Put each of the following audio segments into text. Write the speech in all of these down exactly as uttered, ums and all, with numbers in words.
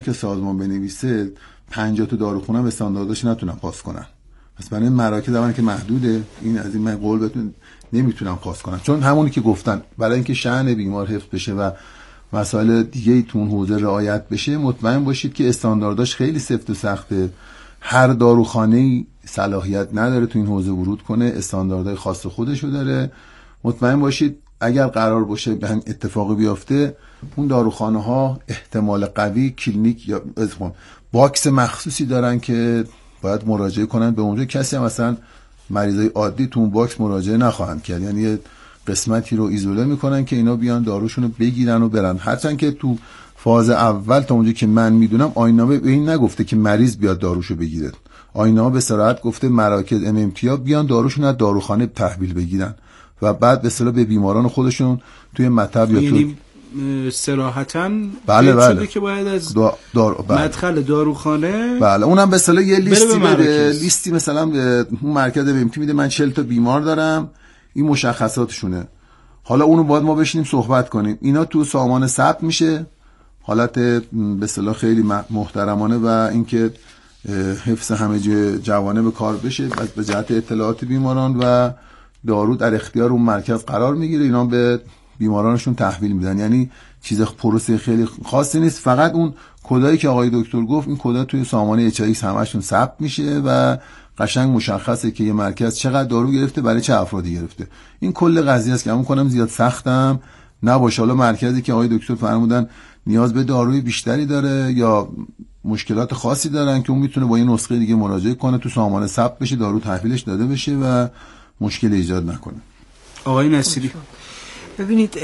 که سازمان بنویسه پنجاه تا داروخونه هم استاندارداش نتونن پاس کنن. پس برای مراکز زمانی که محدوده، این از این من قول بهتون نمیتونم پاس کنم، چون همونی که گفتن برای اینکه شأن بیمار حفظ بشه و مسائل دیگه تو اون حوزه رعایت بشه، مطمئن باشید که استاندارداش خیلی سفت و سخته. هر داروخانه‌ای صلاحیت نداره تو این حوزه ورود کنه، استانداردهای خاص خودشو داره. مطمئن باشید اگر قرار باشه به هم اتفاقی بیفته، اون داروخانه ها احتمال قوی کلینیک یا باکس مخصوصی دارن که باید مراجعه کنن به اونجا. کسی هم مثلا مریضای عادی تو اون باکس مراجعه نخواهند کرد، یعنی یه قسمتی رو ایزوله میکنن که اینا بیان داروشون رو بگیرن و برن. هرچند که تو فاز اول تا اونجا که من میدونم آیین‌نامه به این نگفته که مریض بیاد داروشو بگیره. آیین‌نامه به صراحت گفته مراکز ام ام تی ها بیان داروشون از داروخانه تحویل بگیرن و بعد به اصطلاح به بیماران خودشون توی مطب یا تو صراحتاً بله بله که باید از دا دار... بله. مدخل داروخانه بله اونم به اصطلاح یه لیستی بده، لیستی مثلا به اون مرکز ام ام تی میده من چهل تا بیمار دارم، این مشخصاتشونه، حالا اونو باید ما بشینیم صحبت کنیم. اینا تو سامان ثبت میشه حالت به اصطلاح خیلی محترمانه و اینکه حفظ همه جوانه به کار بشه به جهت اطلاعات بیماران و دارو در اختیار اون مرکز قرار میگیره، اینا به بیمارانشون تحویل میدن. یعنی چیز پروسه خیلی خاصی نیست، فقط اون کدایی که آقای دکتر گفت این کدا توی سامانه اچ آی ایکس همشون ثبت میشه و قشنگ مشخصه که یه مرکز چقدر دارو گرفته برای چه افرادی گرفته. این کل قضیه است که همون کنم زیاد سختم نباشه. حالا مرکزی که آقای دکتر فرمودن نیاز به داروی بیشتری داره یا مشکلات خاصی دارن که اون میتونه با این نسخه دیگه مراجعه کنه، تو سامانه ثبت بشه، دارو تحویلش داده بشه و مشکل ایجاد نکنه. آقای نصیری ببینید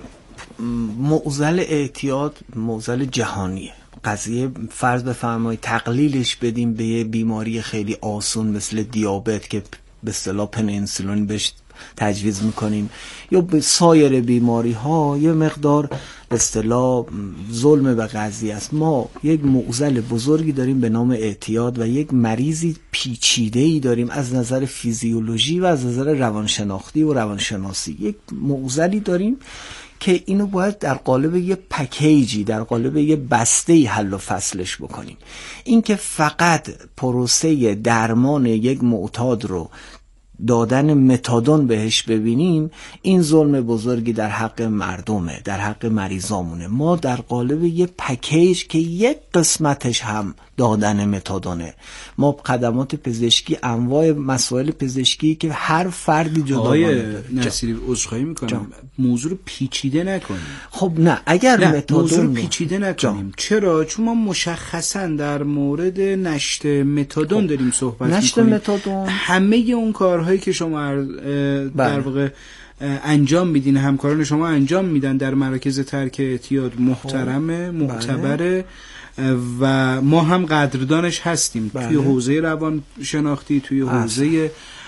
معضل اعتیاد معضل جهانیه. قضیه فرض بفرمایید تقلیلش بدیم به یه بیماری خیلی آسون مثل دیابت که به اصطلاح پنیسیلین بهش تجویز میکنیم یا به سایر بیماری ها یه مقدار به اصطلاح ظلم به قضیه است. ما یک معضل بزرگی داریم به نام اعتیاد و یک مریضی پیچیده‌ای داریم از نظر فیزیولوژی و از نظر روانشناختی و روانشناسی. یک معضلی داریم که اینو باید در قالب یه پکیجی در قالب یه بسته‌ای حل و فصلش بکنیم. این که فقط پروسه درمان یک معتاد رو دادن متادون بهش ببینیم، این ظلم بزرگی در حق مردمه، در حق مریضامونه. ما در قالب یه پکیج که یک قسمتش هم دادن متادونه، ما خدمات پزشکی انواع مسائل پزشکی که هر فردی جدا آقای نصیری عذرخواهی میکنم موضوع رو پیچیده نکنیم. خب نه اگر نه متادون موضوع رو پیچیده نکنیم. چرا؟ چون ما مشخصا در مورد نشت متادون داریم صحبت نشت میکنیم. متادون همه اون کارهایی که شما در واقع انجام میدین، همکاران شما انجام میدن در مراکز ترک اعتیاد محترمه، معتبره و ما هم قدردانش هستیم. بله. توی حوزه روان شناختی، توی حوزه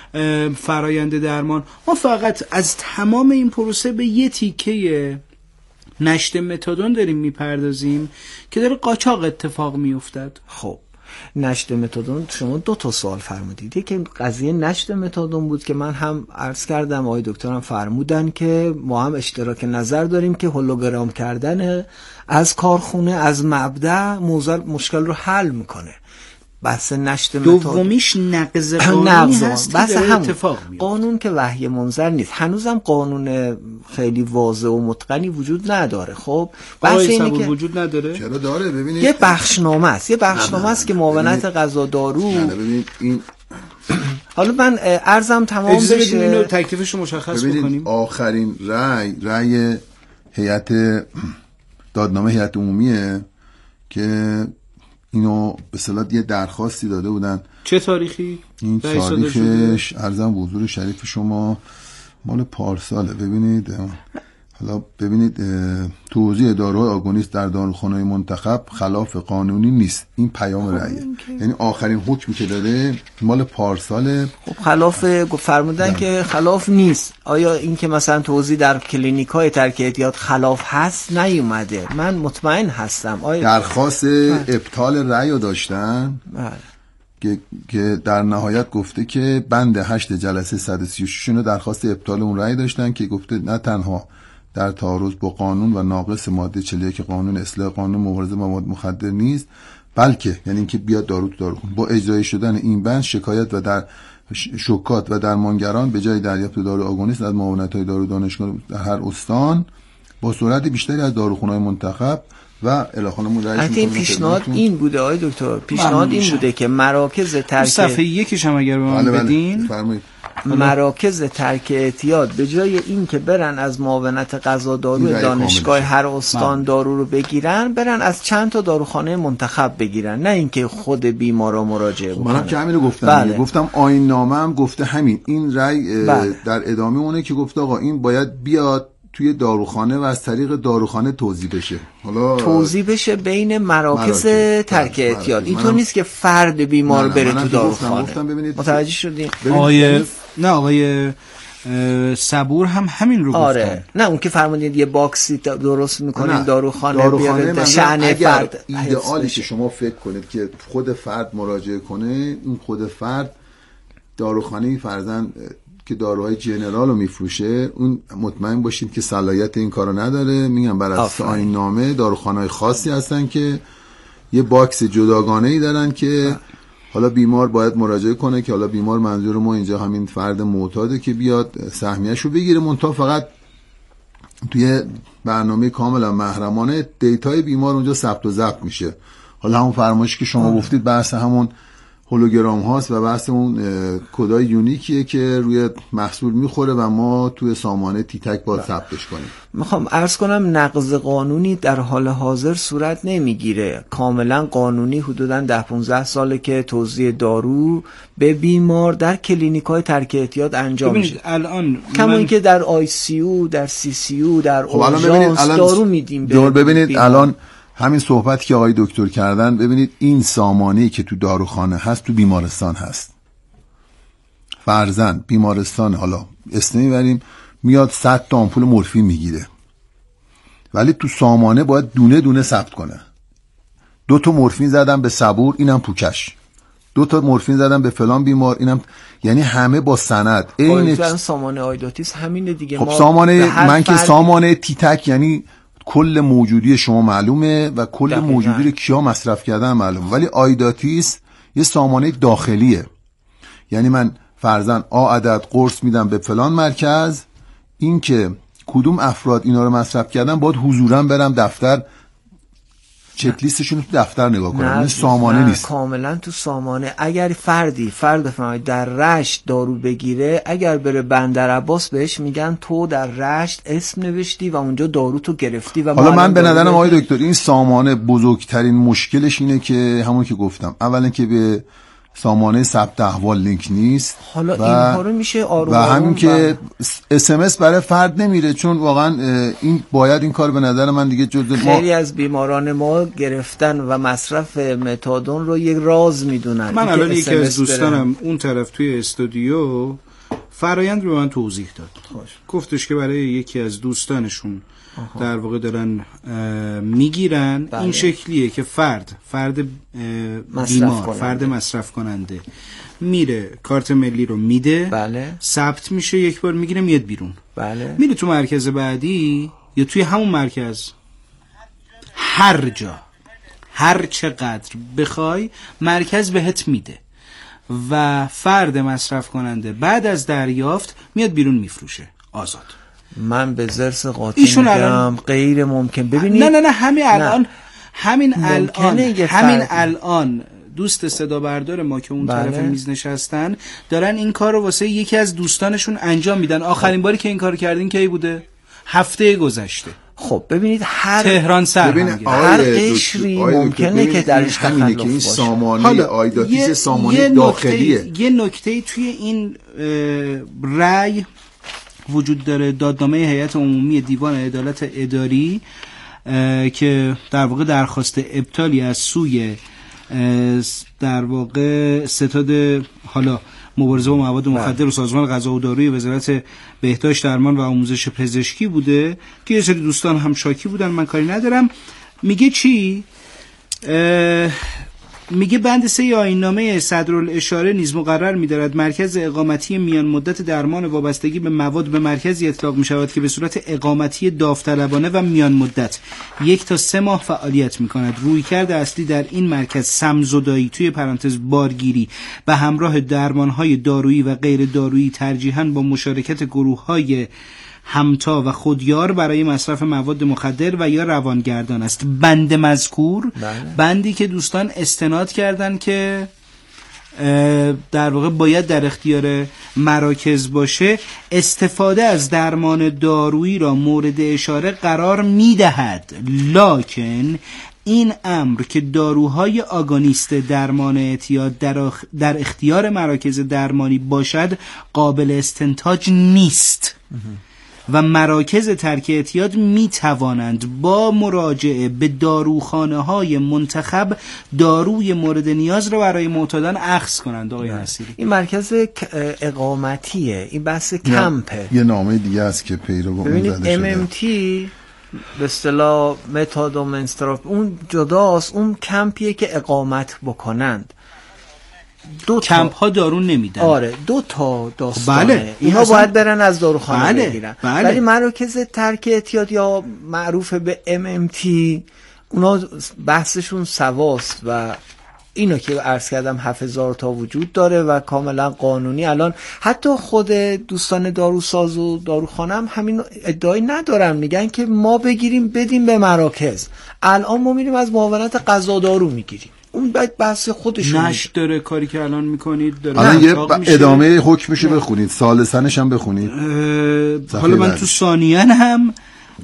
فرایند درمان، ما فقط از تمام این پروسه به یه تیکه نشت متادون داریم میپردازیم که داره قاچاق اتفاق میافتد. خب نشت متادون شما دو تا سوال فرمودید. یکی قضیه نشت متادون بود که من هم عرض کردم، آقای دکترم فرمودن که ما هم اشتراک نظر داریم که هولوگرام کردن از کارخونه از مبدأ موضوع مشکل رو حل میکنه. بحث نشت متادون دومیش نقض قانونی هست که داره اتفاق میفته. قانون که وحی منزل نیست، هنوزم قانون خیلی واضح و متقنی وجود نداره. خب بحث اینه که وجود نداره. چرا داره؟ ببینید یه بخشنامه است، یه بخشنامه است که معاونت غذا دارو. ببینید این حالا من عرضم تمام بشه، بشه اینو تکلیفش رو مشخص بکنیم. آخرین رأی رأی هیئت دادنامه هیئت عمومیه که اینو به اصطلاح یه درخواستی داده بودن. چه تاریخی؟ این تاریخش عرضم به حضور شریف شما مال پارساله. ببینید حالا ببینید توزیع داروهای آگونیست در داروخانه‌های منتخب خلاف قانونی نیست. این پیام رأیه، یعنی آخرین حکمی که داده مال پارساله. خب خلاف فرمودن ده. که خلاف نیست. آیا این که مثلا توزیع در کلینیک‌های ترک اعتیاد خلاف هست نیومده؟ من مطمئن هستم. آیا درخواست ابطال رأی رو داشتن بله. که که در نهایت گفته که بند هشت جلسه صد و سی و شش رو درخواست ابطال اون رأی داشتن که گفته نه تنها در تعارض با قانون و ناقص ماده چهل و یک قانون اصلاح قانون مبارزه با مواد مخدر نیست، بلکه یعنی اینکه بیاد دارو تو داروخانه. با اجرای شدن این بند شکایت و در شکات و درمانگران به جای دریافت دارو آگونیست از معاونت‌های دارو دانشگاه در هر استان با سرعت بیشتری از داروخانه‌های منتخب و الاخوانمون رئیس می‌کنه. این پیشنهاد این بوده آقای دکتر، پیشنهاد این بوده که مراکز ترک صفحه یکیش هم اگر به من بدین، مراکز ترک اعتیاد به جای این که برن از معاونت غذا دارو دانشگاه هر استان من. دارو رو بگیرن، برن از چند تا داروخانه منتخب بگیرن، نه اینکه خود بیمارا مراجعه بکنن. منم که همین رو گفتم. بله. گفتم آیین نامه هم گفته همین. این رأی بله. در ادامه اونه که گفته آقا این باید بیاد توی داروخانه و از طریق داروخانه توزیع بشه. حالا توزیع بشه بین مراکز, مراکز. ترک اعتیاد. اینطور نیست که فرد بیمار بره تو داروخانه. متوجه شدین؟ آقای نه آقای صبور هم همین رو گفتن. آره. نه اون که فرمودید یه باکسی درست میکنین داروخانه, داروخانه بیاره شأن فرد. ایدئالی که شما فکر کنید که خود فرد مراجعه کنه، این خود فرد داروخانه فرضاً که داروهای جنرال رو میفروشه، اون مطمئن باشید که صلاحیت این کارو نداره. میگم بر اساس آیین نامه داروخانه‌های خاصی هستن که یه باکس جداگانه‌ای دارن که آه. حالا بیمار باید مراجعه کنه که حالا بیمار منظور ما اینجا همین فرد معتاده که بیاد سهمیه‌شو بگیره، منتها فقط توی برنامه کاملا محرمانه دیتای بیمار اونجا ثبت و ضبط میشه. حالا همون فرمایشی که شما گفتید بحث همون هولوگرام هاست و بحث اون کدای یونیکیه که روی محصول میخوره و ما توی سامانه تیتک باید ثبتش کنیم. میخوام عرض کنم نقض قانونی در حال حاضر صورت نمیگیره، کاملا قانونی. حدوداً ده پانزده ساله که توزیع دارو به بیمار در کلینیک‌های ترک اعتیاد انجام میشه. الان کما من... اینکه در آی سی یو، در سی سی یو، در اورژانس خب دارو میدیم. به ببینید بیمار. الان همین صحبتی که آقای دکتر کردن، ببینید این سامانه‌ای که تو داروخانه هست تو بیمارستان هست. فرضاً بیمارستان حالا اسم میبریم میاد صد تا آمپول مرفین میگیره، ولی تو سامانه باید دونه دونه ثبت کنه. دو تا مرفین زدم به صبور، اینم پوکش. دو تا مرفین زدم به فلان بیمار، اینم، یعنی همه با سند. این سامانه آیداتیس همینه دیگه. خب سامانه من که سامانه تیتک یعنی کل موجودی شما معلومه و کل دقیقا. موجودی رو کیا مصرف کردن معلومه، ولی آیداتیس یه سامانه داخلیه. یعنی من فرضاً آ عدد قرص میدم به فلان مرکز، این که کدوم افراد اینا رو مصرف کردن باید حضوراً برم دفتر چک لیستشون تو دفتر نگاه کنم. این سامانه نه، نیست. کاملا تو سامانه. اگر فردی فرد بفرمایید در رشت دارو بگیره، اگر بره بندر عباس بهش میگن تو در رشت اسم نوشتی و اونجا دارو تو گرفتی. و حالا من به نظرم آقای دکتر این سامانه بزرگترین مشکلش اینه که همون که گفتم، اولا که به سامانه ثبت احوال لینک نیست. حالا اینها رو میشه آروم و همین که اس ام اس برای فرد نمیره، چون واقعا این باید این کار به نظر من دیگه جزء ما خیلی از بیماران ما گرفتن و مصرف متادون رو یک راز میدونن. من الان یکی از دوستانم اون طرف توی استودیو فرایند رو من توضیح داد. خوش. گفتش که برای یکی از دوستانشون آها. در واقع دارن میگیرن. بله. این شکلیه که فرد فرد بیمار، فرد مصرف کننده میره کارت ملی رو میده. بله. ثبت میشه، یک بار میگیره میاد بیرون. بله. میره تو مرکز بعدی یا توی همون مرکز، هر جا هر چقدر بخوای مرکز بهت میده و فرد مصرف کننده بعد از دریافت میاد بیرون میفروشه آزاد. من به زرس قاطی میگم الان... غیر ممکن. ببینید نه نه نه همین الان نه. همین الان همین الان دوست صدا بردار ما که اون بله. طرف میز نشستن دارن این کار رو واسه یکی از دوستانشون انجام میدن. آخرین باری که این کار کردین کی بوده؟ هفته گذشته. خب ببینید هر تهران سر هر قشری ممکنه که درش تخلف باشه. این سامانه آیداتیس سامانه داخلیه. یه نکته توی این رأی وجود داره، دادنامه هیئت عمومی دیوان عدالت اداری که در واقع درخواست ابطالی از سوی در واقع ستاد حالا مبارزه با مواد مخدر و سازمان غذا و داروی وزارت بهداشت درمان و آموزش پزشکی بوده که یه سری دوستان هم شاکی بودن، من کاری ندارم. میگه چی؟ میگه بند سه آیین‌نامه صدرالاشاره نیز مقرر می‌دارد مرکز اقامتی میان مدت درمان وابستگی به مواد به مرکزی اطلاق می‌شود که به صورت اقامتی داوطلبانه و میان مدت یک تا سه ماه فعالیت می‌کند. رویکرد اصلی در این مرکز سمزدایی توی پرانتز بارگیری به همراه درمان‌های دارویی و غیر دارویی ترجیحاً با مشارکت گروه‌های همتا و خودیار برای مصرف مواد مخدر و یا روانگردان است. بند مذکور بله. بندی که دوستان استناد کردن که در واقع باید در اختیار مراکز باشه، استفاده از درمان دارویی را مورد اشاره قرار میدهد، لکن این امر که داروهای آگانیست درمان اعتیاد در, اخ... در اختیار مراکز درمانی باشد قابل استنتاج نیست و مراکز ترک اعتیاد می توانند با مراجعه به داروخانه های منتخب داروی مورد نیاز را برای معتادان اخذ کنند. آقای نصیری، این مرکز اقامتیه، این بحث کمپه. یه نامه دیگه است که پیرو اون زده شده. ام ام تی به اصطلاح متادومنستراپ اون جداست، اون کمپیه که اقامت بکنند. دو کمپ ها دارو نمیدن. آره دو تا داستانه. بله. اینا اصلا... باید برن از داروخانه بله. بگیرن. بله. ولی مراکز ترک اعتیاد یا معروف به ام ام تی اونا بحثشون سواست و اینو که عرض کردم هفت هزار تا وجود داره و کاملا قانونی. الان حتی خود دوستان داروساز و داروخانه هم همین ادعایی ندارن، میگن که ما بگیریم بدیم به مراکز. الان ما میریم از معاونت قضا دارو میگیریم، اون باید بحث خودشون نش داره کاری که الان میکنید داره. الان یه ادامه حکمشو بخونید، سالسنش هم بخونید. حالا من تو ثانیان هم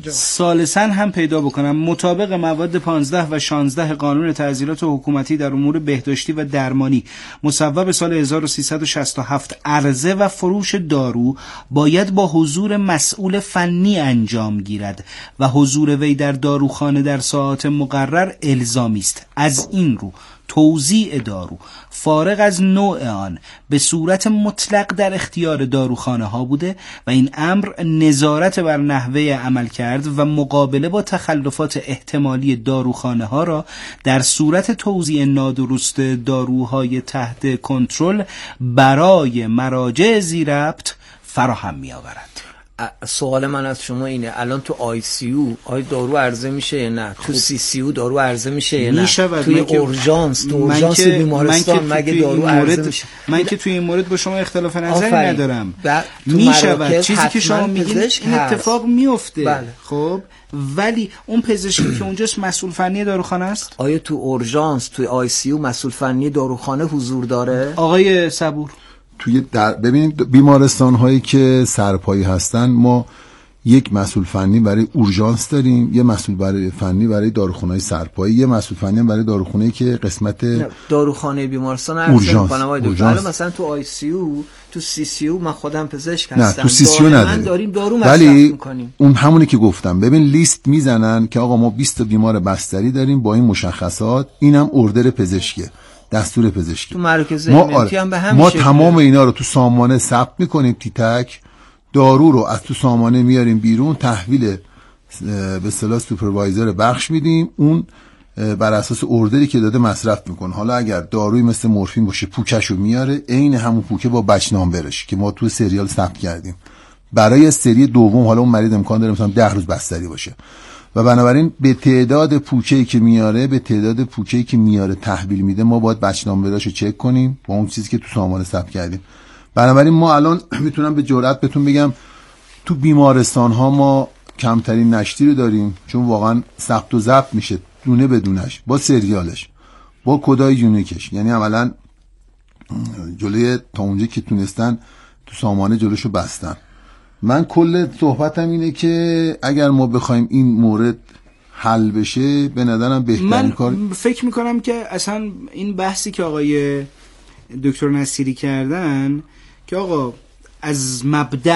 سالسن هم پیدا بکنم. مطابق مواد پانزده و شانزده قانون تعزیرات حکومتی در امور بهداشتی و درمانی مصوب سال هزار و سیصد و شصت و هفت، عرضه و فروش دارو باید با حضور مسئول فنی انجام گیرد و حضور وی در داروخانه در ساعات مقرر الزامی است. از این رو توزیع دارو فارغ از نوع آن به صورت مطلق در اختیار داروخانه ها بوده و این امر نظارت بر نحوه عمل کرد و مقابله با تخلفات احتمالی داروخانه ها را در صورت توزیع نادرست داروهای تحت کنترل برای مراجع ذی‌ربط فراهم می آورد. سوال من از شما اینه، الان تو آی سی یو آیا دارو عرضه میشه یا نه؟ تو سی سی یو دارو عرضه میشه یا نه؟ توی اورژانس تو اورژانس بیمارستان مگه دارو عرضه میشه؟ من که توی این مورد با شما اختلاف نظری ندارم. میشه چیزی که شما میگین این اتفاق میفته. بله. خب ولی اون پزشکی که اونجاست مسئول فنی داروخانه است؟ آیا تو اورژانس توی آی سی یو مسئول فنی داروخانه حضور داره؟ آقای صبور، توی در ببینید بیمارستان هایی که سرپایی هستن ما یک مسئول فنی برای اورژانس داریم، یه مسئول برای فنی برای داروخانه های سرپایی، یه مسئول فنی برای داروخانه‌ای که قسمت داروخانه بیمارستان عرضه می‌کنه. ولی مثلا تو آی سی یو تو سی سی یو من خودم پزشک هستم، نه تو سی سی یو نداریم دارو مصرف می‌کنیم. اون همونی که گفتم، ببین لیست میزنن که آقا ما بیست تا بیمار بستری داریم با این مشخصات، اینم اردر پزشکیه، دستور پزشکی. تو مراکز ما امنیتی هم به همین ما شکل تمام اینا رو تو سامانه ثبت میکنیم تیتک، دارو رو از تو سامانه میاریم بیرون، تحویل به اصطلاح سوپروایزر بخش میدیم، اون بر اساس اوردری که داده مصرف میکنه. حالا اگر داروی مثل مورفین باشه پوکشو میاره، عین همون پوکه با بچ نامبرش که ما تو سریال ثبت کردیم. برای سری دوم حالا اون مریض امکان داره مثلا ده روز بستری باشه و بنابراین به تعداد پوکه‌ای که میاره به تعداد پوکه‌ای که میاره تحویل میده، ما باید بچ نامبراشو چک کنیم با اون چیزی که تو سامانه ثبت کردیم. بنابراین ما الان میتونم به جرئت بهتون بگم تو بیمارستان ها ما کمترین نشتی رو داریم، چون واقعا ثبت و ضبط میشه دونه بدونش با سریالش با کدای یونیکش، یعنی عملا جلوی تا اونجا که تونستن تو سامانه جلوشو بستن. من کل صحبتم اینه که اگر ما بخوایم این مورد حل بشه به نظرم بهترین کار، من فکر میکنم که اصلا این بحثی که آقای دکتر نصیری کردن که آقا از مبدأ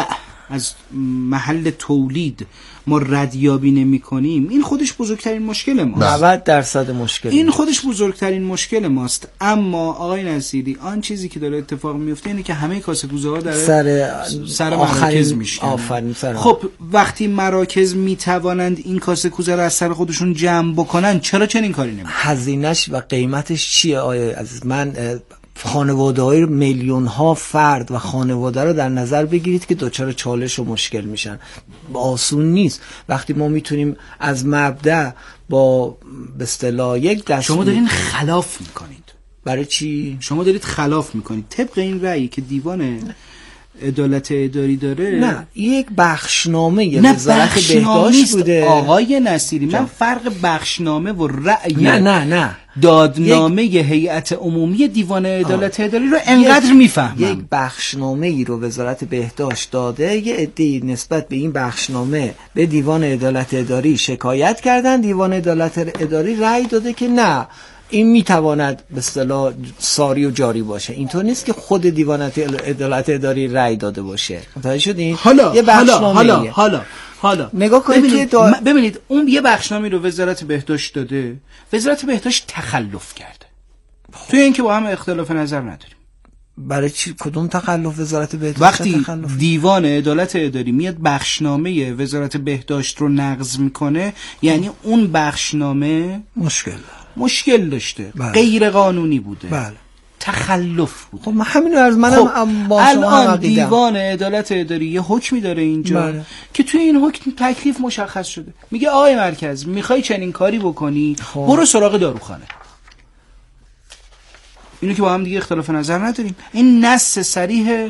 از محل تولید ما ردیابی نمی کنیم، این خودش بزرگترین مشکل ماست. نود درصد مشکل این خودش بزرگترین مشکل ماست. اما آقای نصیری آن چیزی که داره اتفاق میفته اینه که همه کاسه کوزه ها داره سر سر مراکز میشکنه. آفرین سر. خب وقتی مراکز میتوانند این کاسه کوزه رو از سر خودشون جمع بکنن، چرا چنین کاری نمیکنن؟ هزینه‌اش و قیمتش چیه آیه عزیز؟ من خانواده های میلیون ها فرد و خانواده رو در نظر بگیرید که دچار چالش و مشکل میشن. آسون نیست وقتی ما میتونیم از مبدأ با به اصطلاح یک دست. شما دارین خلاف میکنید. برای چی؟ شما دارید خلاف میکنید طبق این رأیی که دیوان عدالت اداری داره. نه یک بخشنامه وزارت بهداشت بوده آقای نصیری. من فرق بخشنامه و رأی نه نه نه دادنامه هیئت عمومی دیوان عدالت اداری رو انقدر میفهمم. یک بخشنامه ای رو وزارت بهداشت داده، یه عده‌ای نسبت به این بخشنامه به دیوان عدالت اداری شکایت کردن، دیوان عدالت اداری رأی داده که نه این میتواند به اصطلاح ساری و جاری باشه. اینطور نیست که خود دیوان عدالت اداری رأی داده باشه. متوجه شدین؟ حالا یه حالا حالا حالا حالا نگاه کنید ببینید, دا... ببینید اون یه بخشنامه رو وزارت بهداشت داده، وزارت بهداشت تخلف کرده. توی این که با هم اختلاف نظر نداریم. برای چی کدوم تخلف وزارت بهداشت؟ وقتی تخلف؟ دیوان عدالت اداری میاد بخشنامه وزارت بهداشت رو نقض میکنه، یعنی اون بخشنامه مشکل مشکل داشته. بله. غیر قانونی بوده. بله. تخلف بوده. خب من همین رو از منم خب با شما الان دیوان عدالت اداری یه حکمی داره اینجا بله. که توی این حکم تکلیف مشخص شده. میگه آقای مرکز میخوای چنین کاری بکنی خب. برو سراغ داروخانه. اینو که با هم دیگه اختلاف نظر نداریم. این نص صریح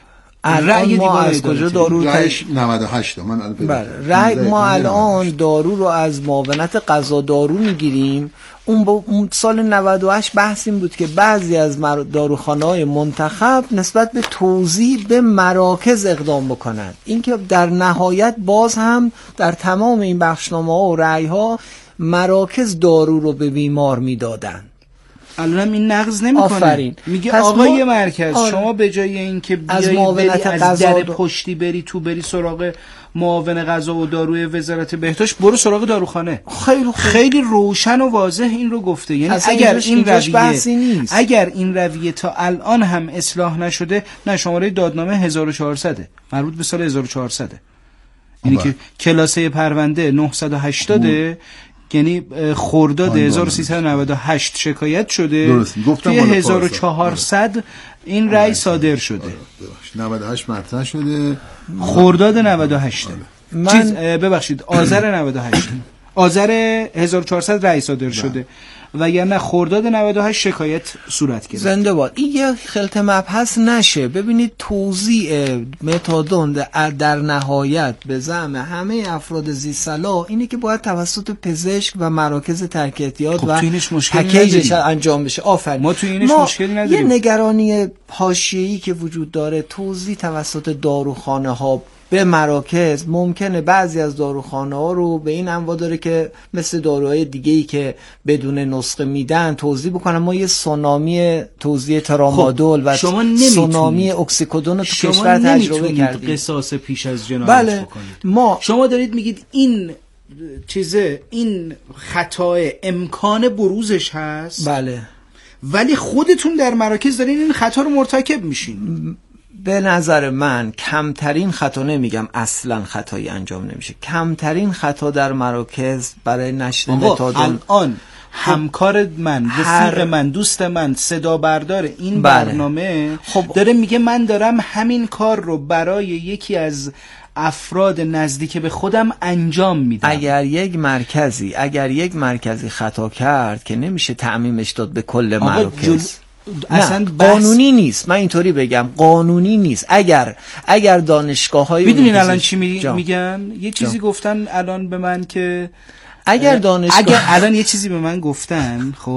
رأی ما از کجا دارو رأیش نود و هشت من بله رأی ما الان دارو رو از معاونت قضا دارو میگیریم. اون با اون سال نود و هشت بحث این بود که بعضی از داروخانه‌های منتخب نسبت به توزیع به مراکز اقدام بکنن. این که در نهایت باز هم در تمام این بخشنامه‌ها و رأی‌ها مراکز دارو رو به بیمار میدادن. الان این نقض نمیکنه. میگه آقای ما... مرکز آره. شما به جای اینکه بیایی از, از در دا... پشتی بری تو بری سراغ معاون غذا و داروی وزارت بهداشت، برو سراغ داروخانه. خیلی خیلی روشن و واضح این رو گفته. یعنی اگر این رویه اگر این رویه تا الان هم اصلاح نشده، نه شماره دادنامه هزار و چهارصد مربوط به سال هزار و چهارصد، یعنی که کلاسه پرونده نهصد و هشتاد، یعنی خرداد هزار و سیصد و نود و هشت شکایت شده، توی هزار و چهارصد این رأی صادر شده. نود و هشت مطرح شده، خرداد نود و هشت من... چیز ببخشید آذر نود و هشت آذر هزار و چهارصد رأی صادر شده و یا نه خرداد نود و هشت شکایت صورت گرفت. زنده باد. این یه خلط مبحث نشه. ببینید توزیع متادون در نهایت به زعم همه افراد ذی‌صلاح اینه که باید توسط پزشک و مراکز ترک اعتیاد خب و پکیجش انجام بشه. آفرین. ما تو اینش مشکلی نداریم. یه نگرانی حاشیه‌ای که وجود داره، توزیع توسط داروخانه ها به مراکز ممکنه بعضی از داروخانه ها رو به این انواع داره که مثل داروهای دیگه‌ای که بدون نسخه میدن توزیع بکنن. ما یه سونامی توزیع ترامادول خب و سونامی اکسیکودون رو تو کشور تجربه کردیم. قصاص پیش از جنایت بله. بکنید. ما شما دارید میگید این چیزه، این خطا امکان بروزش هست. بله. ولی خودتون در مراکز دارین این خطا رو مرتکب میشین. به نظر من کمترین خطا، نمیگم اصلا خطایی انجام نمیشه، کمترین خطا در مراکز برای نشر متادون الان همکار من، رفیق من، دوست من، صدا بردار این بله. برنامه خب داره میگه من دارم همین کار رو برای یکی از افراد نزدیک به خودم انجام میدم. اگر یک مرکزی اگر یک مرکزی خطا کرد که نمیشه تعمیمش داد به کل مراکز. جل... اصلا قانونی نیست. من اینطوری بگم قانونی نیست. اگر اگر دانشگاه‌های میدونین الان چی می... میگن؟ یه چیزی جا. گفتن الان به من که اگر دانشگاه اگر الان یه چیزی به من گفتن، خب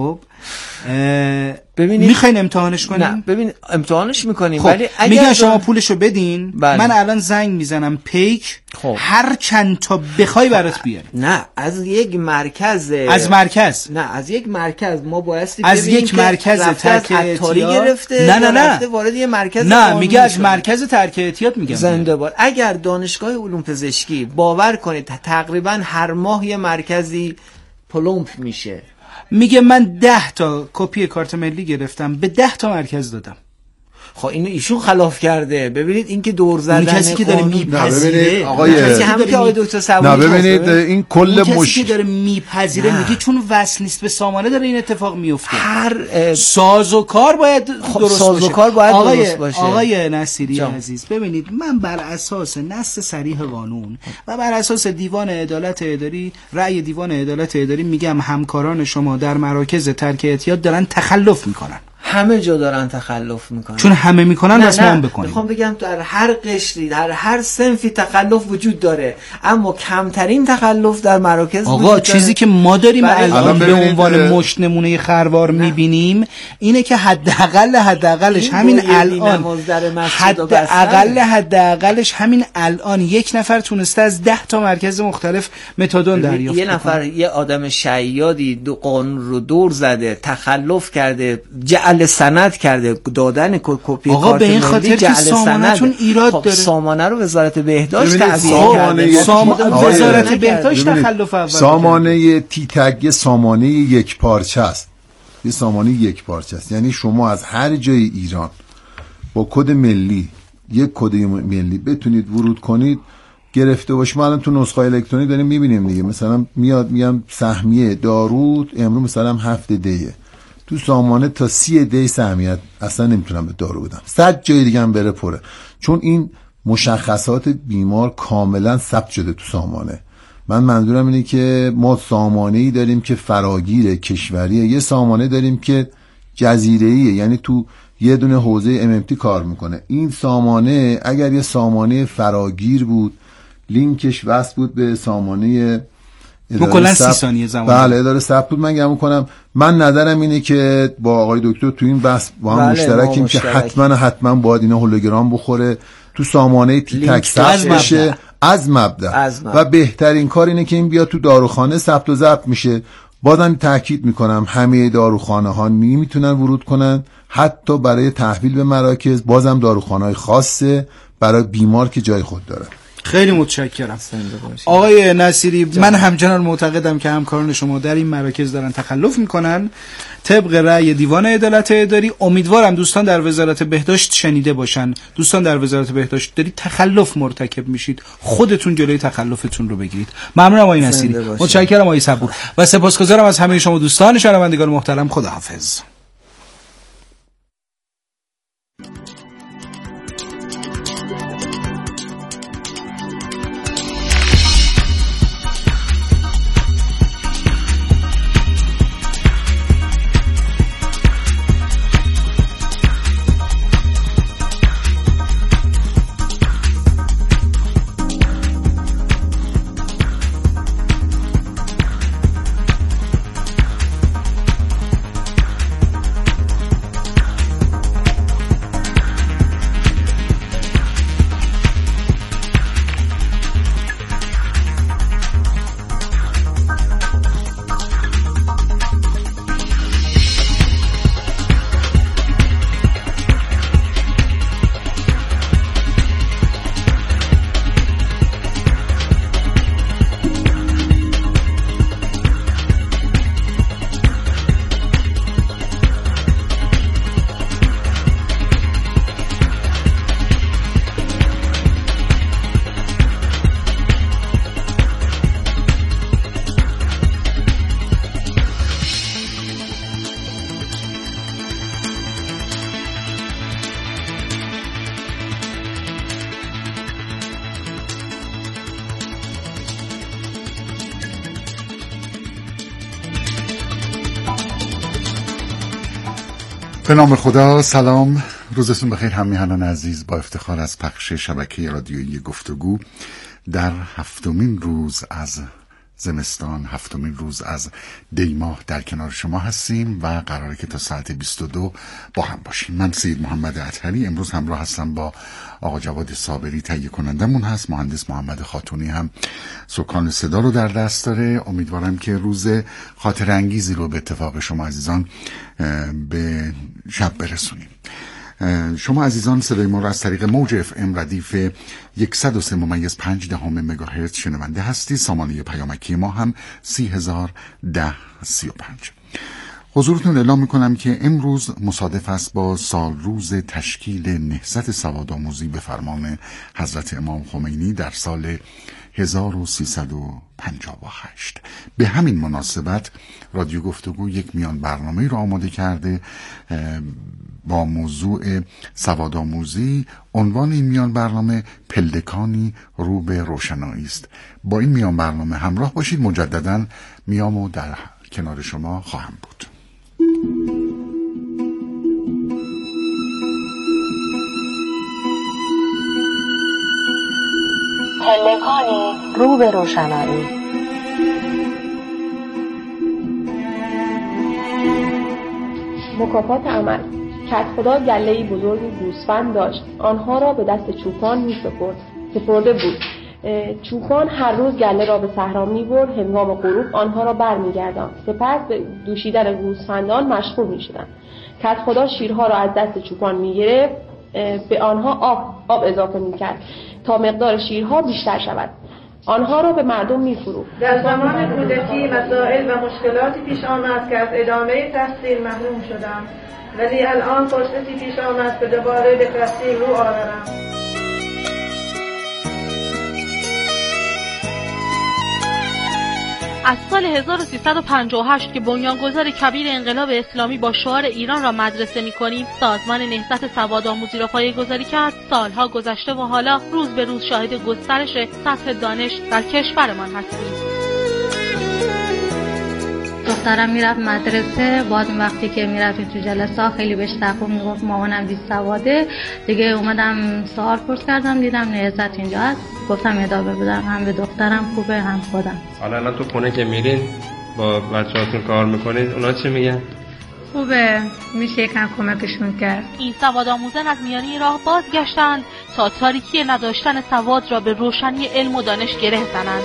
ببینید میخواین امتحانش کنیم؟ نه ببین امتحانش میکنیم خب. ولی اگر میگن شما پولشو بدین بله. من الان زنگ میزنم پیک خب. هر چند تا بخوای برات بیاریم. نه از یک مرکز از مرکز نه از یک مرکز ما بایستی از یک مرکز ترک اعتیاد گرفته نه نه نه رفته وارد یه مرکز نه میگه از مرکز ترک اعتیاد میگم زنده باد. اگر دانشگاه علوم پزشکی باور کنید تقریبا هر ماه یه مرکزی پلمپ میشه. میگه من ده تا کپی کارت ملی گرفتم به ده تا مرکز دادم. خب اینو ایشون خلاف کرده. ببینید این که دور زدن کسی که داره میپذیره آقای کسی هم که آقای دکتر صبوری نه ببینید این کل مش کسی که داره میپذیره میگه چون وصل نیست به سامانه داره این اتفاق میفته. هر ساز و کار باید خب درست ساز باشه. و کار باید آقای درست باشه. آقای نصیری جام. عزیز ببینید من بر اساس نص صریح قانون و بر اساس دیوان عدالت اداری رأی دیوان عدالت اداری میگم همکاران شما در مراکز ترک اعتیاد دارن تخلف میکنن. همه جا دارن تخلف میکنن چون همه میکنن بس ما هم بکنیم. میخوام بگم در هر قشری در هر صنفی تخلف وجود داره اما کمترین تخلف در مراکز آقا وجود چیزی داره. که ما داریم الان به عنوان اه... مشت نمونه خروار میبینیم اینه که حداقل حداقلش همین الان حداقل حداقلش همین الان یک نفر تونسته از ده تا مرکز مختلف متادون دریافت یه نفر بکنه. یه آدم شیادی دو قانون رو دور زده تخلف کرده جعل سند کرده دادن کپی آقا به این خاطر که سامانه‌تون ایراد خب داره. سامانه رو وزارت بهداشت تعزیه سامانه کرده. سامانه وزارت بهداشت تخلف اول سامانه تیتگ سامانه یک پارچه است. یه سامانه یک پارچه است. یعنی شما از هر جای ایران با کد ملی یک کد ملی بتونید ورود کنید گرفته باش. ما الان تو نسخه الکترونیک داریم میبینیم دیگه. مثلا میاد میگم سهمیه دارو امروز مثلا هفت دیه تو سامانه تا سی دی سهمیت اصلا نمیتونم به دارو بدم. صد جای دیگه هم بره پره چون این مشخصات بیمار کاملا ثبت شده تو سامانه. من منظورم اینه که ما سامانه‌ای داریم که فراگیر کشوریه، یه سامانه داریم که جزیره‌ایه یعنی تو یه دونه حوزه ام ام تی کار میکنه. این سامانه اگر یه سامانه فراگیر بود لینکش وصل بود به سامانه کلا سی ثانیه زمان بله اداره ثبت بود. من گمون کنم من نظرم اینه که با آقای دکتر تو این بحث با هم بله مشترکیم که حتما حتما باید اینا هولوگرام بخوره تو سامانه تک ثبت بشه از مبدا و بهترین کار اینه که این بیاد تو داروخانه ثبت و ضبط میشه. بازم تاکید میکنم همه داروخانه ها میتونن ورود کنن حتی برای تحویل به مراکز بازم داروخانه های خاصه برای بیمار که جای خود داره. خیلی متشکرم آقای نصیری. من همچنان معتقدم که همکاران شما در این مراکز دارن تخلف میکنن طبق رأی دیوان عدالت اداری. امیدوارم دوستان در وزارت بهداشت شنیده باشن. دوستان در وزارت بهداشت دارید تخلف مرتکب میشید خودتون جلوی تخلفتون رو بگیرید. ممنونم آقای نصیری. متشکرم آقای صبور و سپاسگزارم از همه شما دوستان شنوندگان محترم. خداحافظ. به نام خدا. سلام، روزتون بخیر هم میهنان عزیز. با افتخار از پخش شبکه رادیویی گفتگو در هفتمین روز از زمستان، هفتمین روز از دی ماه در کنار شما هستیم و قراره که تا ساعت بیست و دو با هم باشیم. من سید محمد اطهری امروز همراه هستم با آقا جواد صابری، تهیه کنندمون هست. مهندس محمد خاتونی هم سکان صدا رو در دست داره. امیدوارم که روز خاطر انگیزی رو به اتفاق شما عزیزان به شب برسونیم. شما عزیزان صدای ما را از طریق موج اف ام ردیف صد و سه ممیز پنج دهم مگاهرتز شنونده هستی. سامانه پیامکی ما هم سی هزار ده سی و پنج. حضورتون اعلام میکنم که امروز مصادف است با سال روز تشکیل نهضت سوادآموزی به فرمان حضرت امام خمینی در سال هزار و سیصد و پنجاه و هشت. به همین مناسبت رادیو گفتگو یک میان برنامه رو آماده کرده با موضوع سوادآموزی. عنوان این میان برنامه پلکانی رو به روشنایی است. با این میان برنامه همراه باشید. مجددا میامو در کنار شما خواهم بود. پلکانی رو به روشنایی. مکافات عمل. کدخدا گله‌ای بزرگ گوسفند داشت. آنها را به دست چوپان می‌سپرد. سپرده بود. چوپان هر روز گله را به صحرا می‌برد. هنگام غروب آنها را برمی‌گرداند. سپس به دوشیدن گوسفندان مشغول می‌شدند. کدخدا شیرها را از دست چوپان می‌گرفت، به آنها آب آب اضافه می‌کرد تا مقدار شیرها بیشتر شود. آنها را به مردم می‌فروخت. در زمان کودکی مسائل و مشکلاتی پیش آمد که از ادامه تحصیل محروم شدم، ولی الان فرصتی پیش آمد که دوباره به تحصیل رو آورم. از سال هزار و سیصد و پنجاه و هشت که بنیانگذار کبیر انقلاب اسلامی با شعار ایران را مدرسه می‌کنیم، سازمان نهضت سوادآموزی را پایه‌گذاری کرد. سالها گذشته و حالا روز به روز شاهد گسترش سطح دانش در کشورمان هستیم. دخترم میرفت مدرسه، بعد وقتی که میرفتیم تو جلسه خیلی بهش تقویم میگفت مامانم بی سواده. دیگه اومدم سوال پرس کردم، دیدم نهضت اینجا هست، گفتم ادامه بدم. هم به دخترم خوبه هم خودم. حالا الان تو خونه که میرین با بچه‌هاتون کار میکنین، اونا چی میگن؟ خوبه، میشه یکم کمکشون کرد. این سوادآموزان از میانی راه بازگشتند تا تاریکی نداشتن سواد را به روشنی علم و دانش گره زنند.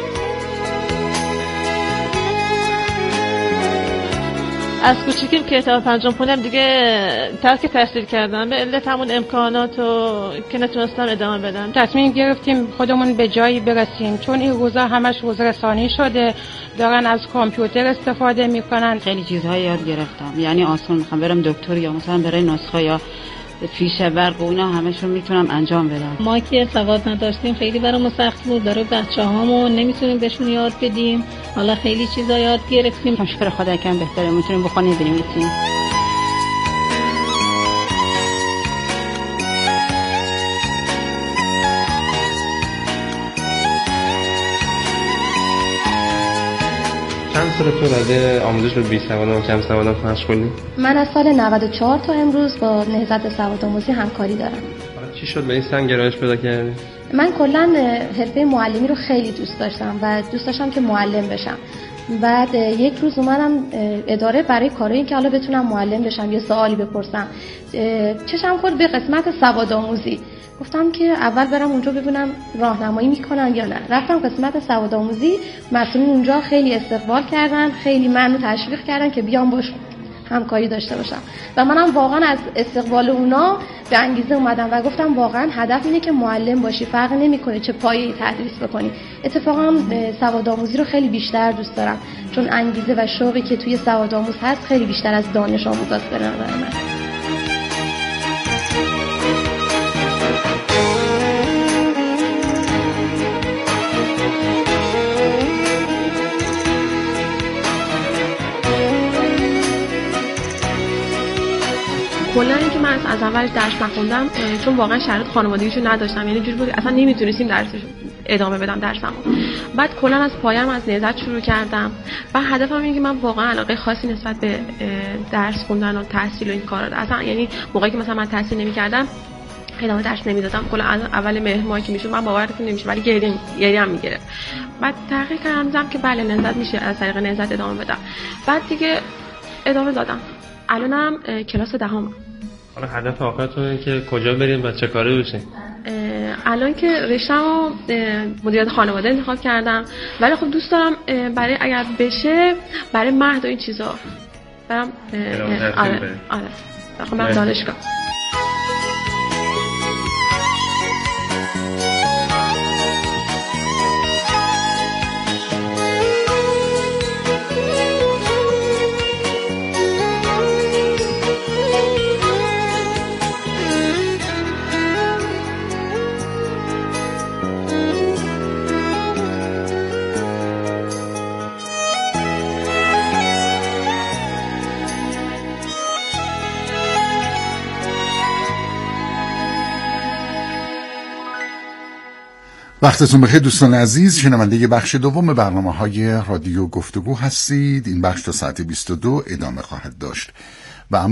از کوچیکیم که تا پنجم خوندم دیگه ترک تحصیل کردم به علت همون امکانات و که نتونستم ادامه بدم. تصمیم گرفتیم خودمون به جایی برسیم، چون این روزا همش روز رسانی شده، دارن از کامپیوتر استفاده میکنن. خیلی چیزهای یاد گرفتم، یعنی آسان میخوام برم دکتر یا مثلا برای نسخه یا فیشه برق و اینا همشون میتونم انجام بدم. ما که سواد نداشتیم خیلی برامون سخت بود، برای بچه‌هامون نمیتونیم بهشون یاد بدیم. حالا خیلی چیزا یاد گرفتیم. شکر خدا کم بهتره، میتونیم بخونیم بنویسیم. چند سال تو رده آموزش به بی سوادان و کم سوادان مشغولی؟ من از سال نود و چهار تا امروز با نهضت سوادآموزی همکاری دارم. چی شد به این سمت گرایش پیدا کردی؟ من کلا حرفه معلمی رو خیلی دوست داشتم و دوست داشتم که معلم بشم. بعد یک روز اومدم اداره برای کارایی که حالا بتونم معلم بشم یه سوالی بپرسم. چشم خورد به قسمت سوادآموزی. گفتم که اول برم اونجا ببینم راهنمایی میکنن یا نه. رفتم قسمت سوادآموزی، مسئولین اونجا خیلی استقبال کردن، خیلی منو تشویق کردن که بیام باش همکاری داشته باشم و منم واقعا از استقبال اونا به انگیزه اومدم و گفتم واقعا هدف اینه که معلم باشی، فرق نمیکنه چه پایه‌ای تدریس بکنی. اتفاقا سوادآموزی رو خیلی بیشتر دوست دارم، چون انگیزه و شوقی که توی سوادآموز هست خیلی بیشتر از دانش آموزاست به نظر من. کلا اینکه من از اولش درس نخوندم چون واقعا شرایط خانوادگیشو نداشتم، یعنی جوری بود اصلا نمیتونستیم درسش ادامه بدم درسمو. بعد کلا از پایم از نهضت شروع کردم و هدفم اینه که من واقعا علاقه خاصی نسبت به درس خوندن و تحصیل و این کارا اصلا، یعنی موقعی که مثلا من تحصیل نمی‌کردم ادامه درس نمیدادم. کلا اول مهر ماهی که میشد من باورتون نمیشه ولی گریه گریه هم میگرفت. بعد تحقیق کردم که بله نهضت میشه از طریق نهضت ادامه بدم. بعد دیگه ادامه دادم. الانم کلاس دهم. حالا هدف آخرتون اینه که کجا بریم و چه کاره بشین؟ الان که رشته‌مو مدیریت خانواده انتخاب کردم ولی خب دوست دارم برای اگر بشه برای مهد و این چیزا برم. آره آره بخوام برم دانشگاه. وقتتون بخیر دوستان عزیز، شنونده بخش دوم برنامه‌های رادیو گفتگو هستید. این بخش تا ساعت بیست و دو ادامه خواهد داشت.